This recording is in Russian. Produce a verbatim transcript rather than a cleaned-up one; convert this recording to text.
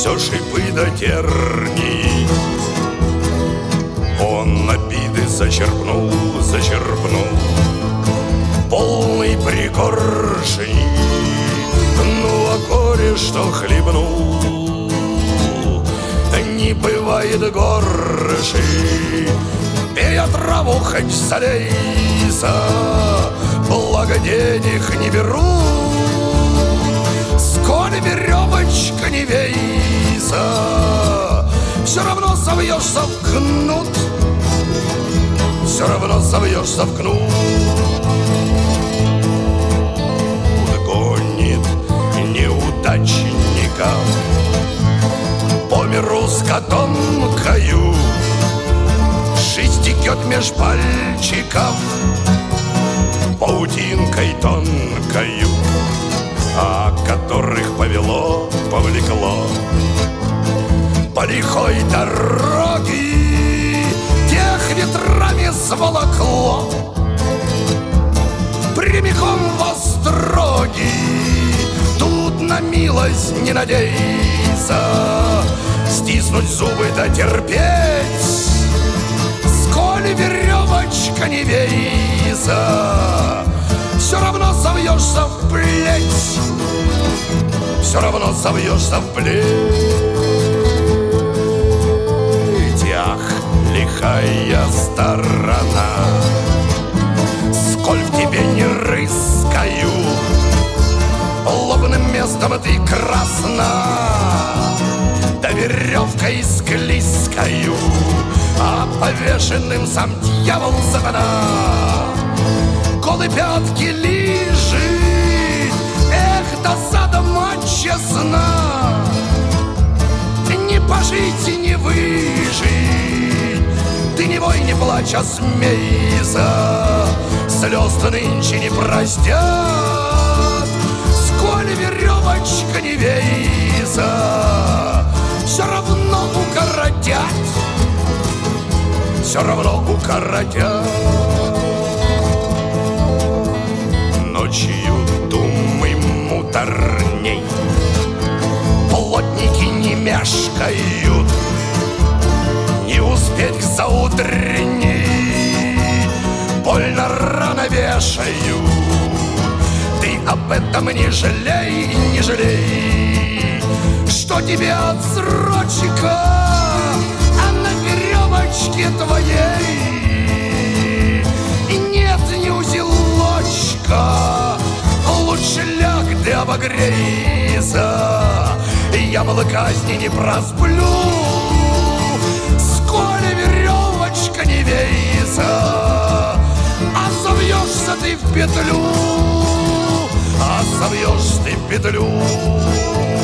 все шипы до терний. Он обиды зачерпнул, зачерпнул полный пригоршни. Ну, а горе, что хлебнул, не бывает горши. Пей отраву, хоть залейся, благо денег не беру. Сколь веревочка не вейся, все равно совьешься в кнут, все равно совьешься в кнут. Гонит неудачника по миру с котомкою, жизнь текет меж пальчиков паутинкой тонкою, а которых повело, повлекло по лихой дороге, тех ветрами сволокло прямиком в остроги. Тут на милость не надейся, стиснуть зубы да терпеть, сколь веревочка не вейся, все равно совьешься в плеть, все равно совьешься в плеть. Ах, лихая сторона, сколь в тебе не рыскаю, лобным местом ты красна, да веревкой склизкою, а повешенным сам дьявол сатана. Голы пятки лежит, эх, досада мать честна, не пожить и не выжить. Ты не вой, не плачь, а смейся, слез-то нынче не простят. Сколь веревочка не вейся, все равно укоротят, все равно укоротят. Ночью думай муторней, плотники не мешкают, не успеть к заутренней больно рано вешают. Ты об этом не жалей, не жалей, что тебе отсрочка, а на веревочке твоей нет ни узелочка. Лучше ляг да обогрейся, я было казни не просплю. Сколь веревочка не вейся, а совьешься ты в петлю, а совьешься ты в петлю.